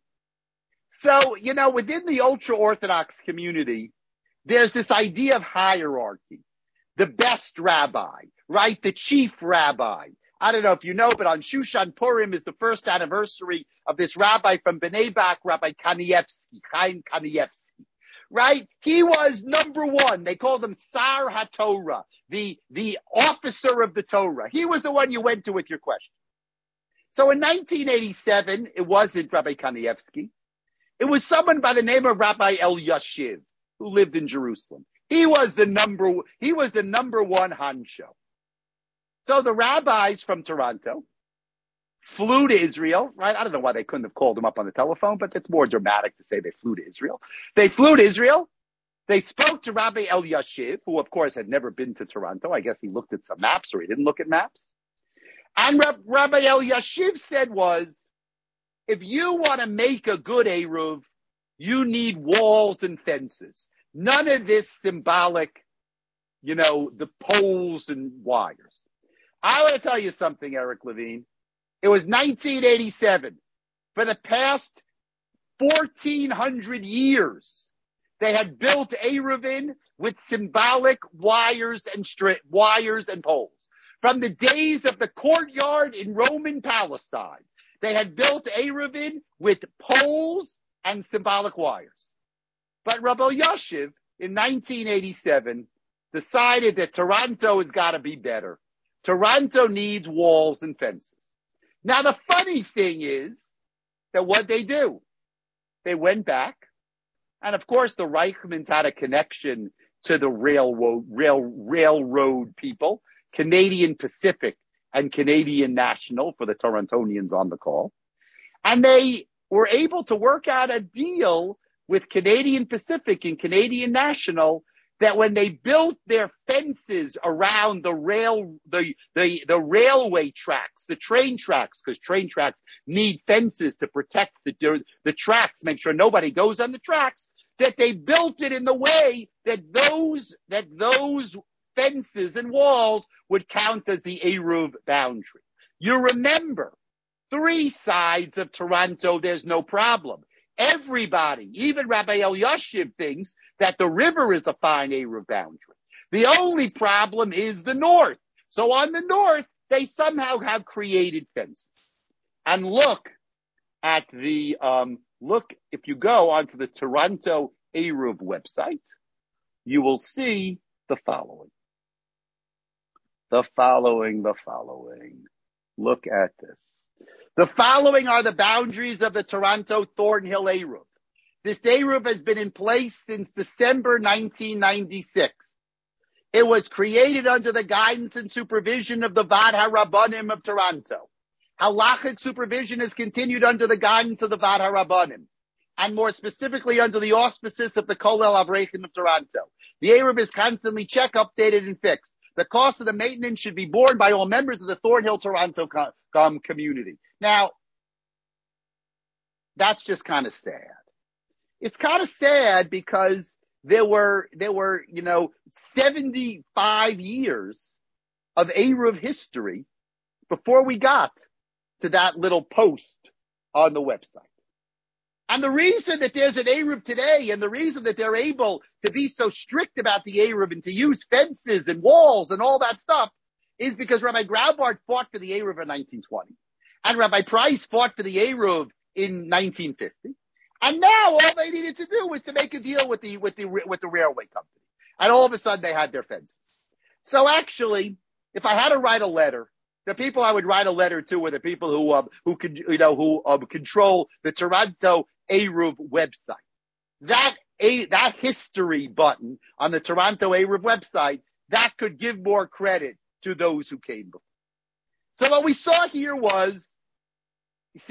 So, you know, within the ultra-Orthodox community, there's this idea of hierarchy. The best rabbi, right? The chief rabbi. I don't know if you know, but on Shushan Purim is the first anniversary of this rabbi from Bnei Brak, Rabbi Kanievsky, Chaim Kanievsky, right? He was number one. They called him Sar HaTorah, the, the officer of the Torah. He was the one you went to with your question. So in nineteen eighty-seven, it wasn't Rabbi Kanievsky. It was someone by the name of Rabbi Elyashiv, who lived in Jerusalem. He was the number, he was the number one honcho. So the rabbis from Toronto flew to Israel, right? I don't know why they couldn't have called him up on the telephone, but it's more dramatic to say they flew to Israel. They flew to Israel. They spoke to Rabbi Elyashiv, who of course had never been to Toronto. I guess he looked at some maps or he didn't look at maps. And Rabbi Elyashiv said was, if you want to make a good Eruv, you need walls and fences. None of this symbolic, you know, the poles and wires. I want to tell you something, Eric Levine. It was nineteen eighty-seven. For the past fourteen hundred years, they had built Eruvin with symbolic wires and stri- wires and poles. From the days of the courtyard in Roman Palestine, they had built Eruvin with poles and symbolic wires. But Rabbi Elyashiv in nineteen eighty-seven decided that Toronto has got to be better. Toronto needs walls and fences. Now, the funny thing is that what they do, they went back, and of course, the Reichmans had a connection to the railroad, rail, railroad people, Canadian Pacific and Canadian National for the Torontonians on the call. And they were able to work out a deal with Canadian Pacific and Canadian National that when they built their fences around the rail, the, the, the railway tracks, the train tracks, because train tracks need fences to protect the, the tracks, make sure nobody goes on the tracks, that they built it in the way that those, that those fences and walls would count as the Eruv boundary. You remember, three sides of Toronto, there's no problem. Everybody, even Rabbi Elyashiv, thinks that the river is a fine Eruv boundary. The only problem is the north. So on the north, they somehow have created fences. And look at the, um, look, if you go onto the Toronto Eruv website, you will see the following. The following, the following. Look at this. The following are the boundaries of the Toronto Thornhill Eruv. This Eruv has been in place since December nineteen ninety-six. It was created under the guidance and supervision of the Vad HaRabbanim of Toronto. Halachic supervision has continued under the guidance of the Vad HaRabbanim, and more specifically under the auspices of the Kollel Avrechim of Toronto. The Eruv is constantly checked, updated, and fixed. The cost of the maintenance should be borne by all members of the Thornhill Toronto com- community. Now, that's just kind of sad. It's kind of sad because there were, there were, you know, seventy-five years of Eruv history before we got to that little post on the website. And the reason that there's an Eruv today and the reason that they're able to be so strict about the Eruv and to use fences and walls and all that stuff is because Rabbi Graubart fought for the Eruv in nineteen twenty. And Rabbi Price fought for the Eruv in nineteen fifty. And now all they needed to do was to make a deal with the, with the, with the railway company. And all of a sudden they had their fences. So actually, if I had to write a letter, the people I would write a letter to were the people who, um, who could, you know, who, um, control the Toronto Eruv website. That, a, that history button on the Toronto Eruv website, that could give more credit to those who came before. So what we saw here was, you see,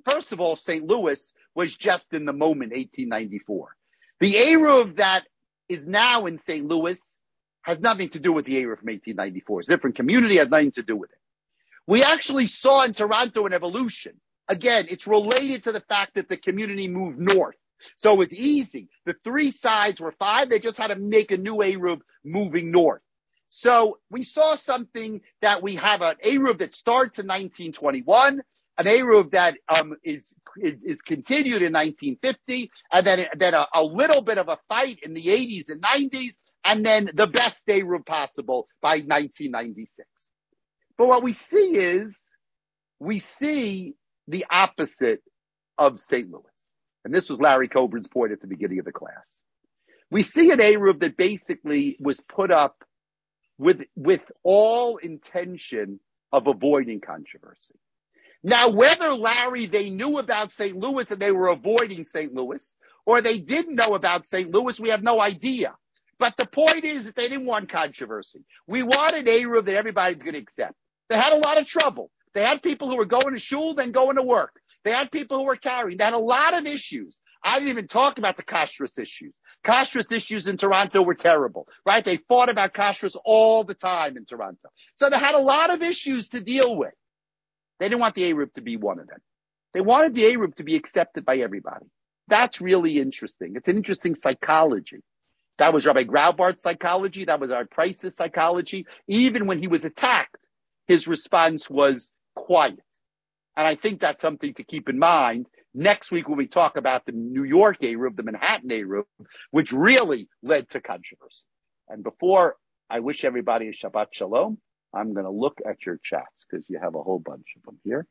First of all, Saint Louis was just in the moment, eighteen ninety-four. The Eruv that is now in Saint Louis has nothing to do with the Eruv from eighteen ninety-four. It's a different community, has nothing to do with it. We actually saw in Toronto an evolution. Again, it's related to the fact that the community moved north. So it was easy. The three sides were fine. They just had to make a new Eruv moving north. So we saw something that we have an Eruv that starts in nineteen twenty-one, an Eruv that um, is, is is continued in nineteen fifty, and then, then a, a little bit of a fight in the eighties and nineties, and then the best Eruv possible by nineteen ninety-six. But what we see is, we see the opposite of Saint Louis. And this was Larry Coburn's point at the beginning of the class. We see an Eruv that basically was put up with, with all intention of avoiding controversy. Now, whether, Larry, they knew about Saint Louis and they were avoiding Saint Louis, or they didn't know about Saint Louis, we have no idea. But the point is that they didn't want controversy. We want an Eruv that everybody's going to accept. They had a lot of trouble. They had people who were going to shul, then going to work. They had people who were carrying. They had a lot of issues. I didn't even talk about the kashrus issues. Kashrus issues in Toronto were terrible, right? They fought about kashrus all the time in Toronto. So they had a lot of issues to deal with. They didn't want the Eruv to be one of them. They wanted the Eruv to be accepted by everybody. That's really interesting. It's an interesting psychology. That was Rabbi Graubart's psychology. That was our Price's psychology. Even when he was attacked, his response was quiet. And I think that's something to keep in mind next week when we talk about the New York Eruv, the Manhattan Eruv, which really led to controversy. And before I wish everybody a Shabbat Shalom, I'm going to look at your chats because you have a whole bunch of them here.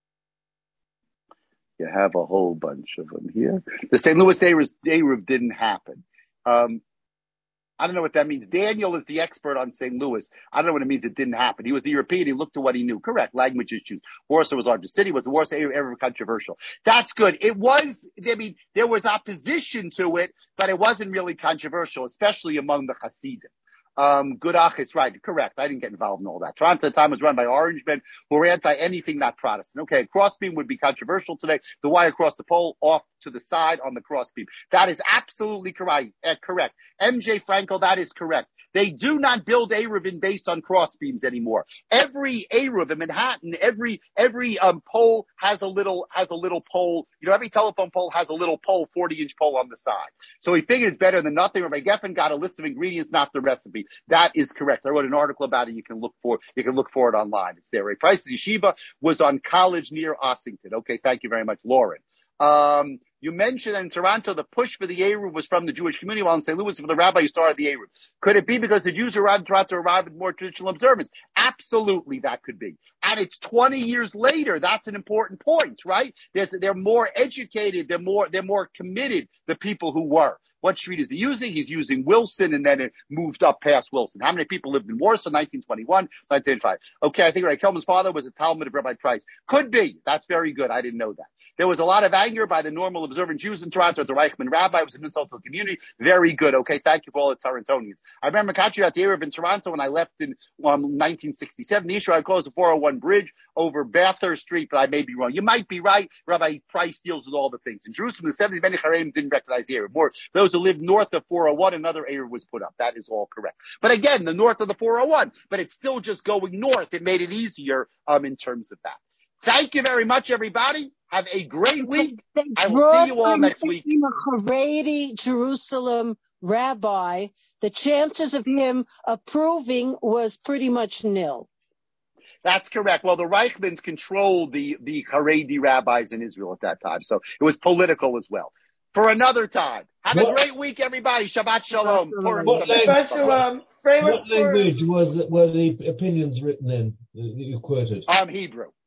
You have a whole bunch of them here. The Saint Louis Eruv didn't happen. Um, I don't know what that means. Daniel is the expert on Saint Louis. I don't know what it means it didn't happen. He was a European. He looked to what he knew. Correct. Language issues. Warsaw was the largest city. Was the Warsaw ever controversial? That's good. It was, I mean, there was opposition to it, but it wasn't really controversial, especially among the Hasidim. Um, good achis, right, correct. I didn't get involved in all that. Toronto at the time was run by orange men who were anti-anything not Protestant. Okay, crossbeam would be controversial today. The wire across the pole off to the side on the crossbeam. That is absolutely correct. Uh, correct. M J Frankel, that is correct. They do not build Eruvin based on crossbeams anymore. Every Eruv in Manhattan, every every um pole has a little has a little pole. You know, every telephone pole has a little pole, forty inch pole on the side. So he figured it's better than nothing. Rabbi Geffen got a list of ingredients, not the recipe. That is correct. I wrote an article about it. You can look for you can look for it online. It's there. Ray Price's yeshiva was on college near Ossington. Okay, thank you very much, Lauren. Um, you mentioned in Toronto the push for the Eruv was from the Jewish community, while in Saint Louis for the rabbi who started the Eruv. Could it be because the Jews who arrived in Toronto arrived with more traditional observance? Absolutely, that could be. And it's twenty years later. That's an important point, right? There's, they're more educated. They're more, they're more committed, the people who were. What street is he using? He's using Wilson, and then it moved up past Wilson. How many people lived in Warsaw? nineteen twenty-one, nineteen eighty-five. Okay, I think Ray Kelman's father was a Talmud of Rabbi Price. Could be. That's very good. I didn't know that. There was a lot of anger by the normal observant Jews in Toronto at the Reichman rabbi. It was an insult to the community. Very good. Okay, thank you for all the Torontonians. I remember catching out the Eruv in Toronto when I left in um, nineteen sixty-seven. The issue I closed the four oh one bridge over Bathurst Street, but I may be wrong. You might be right. Rabbi Price deals with all the things. In Jerusalem, the seventies, many Haredim didn't recognize the Eruv. More those who lived north of four oh one, another Eruv was put up. That is all correct. But again, the north of the four oh one, but it's still just going north. It made it easier um, in terms of that. Thank you very much, everybody. Have a great week. I will see you all next week. A Haredi Jerusalem rabbi, the chances of him approving was pretty much nil. That's correct. Well, the Reichmans controlled the, the Haredi rabbis in Israel at that time, so it was political as well. For another time. Have what? a great week, everybody. Shabbat Shalom. What, Shabbat Shalom. What language was, were the opinions written in that you quoted? Um, Hebrew.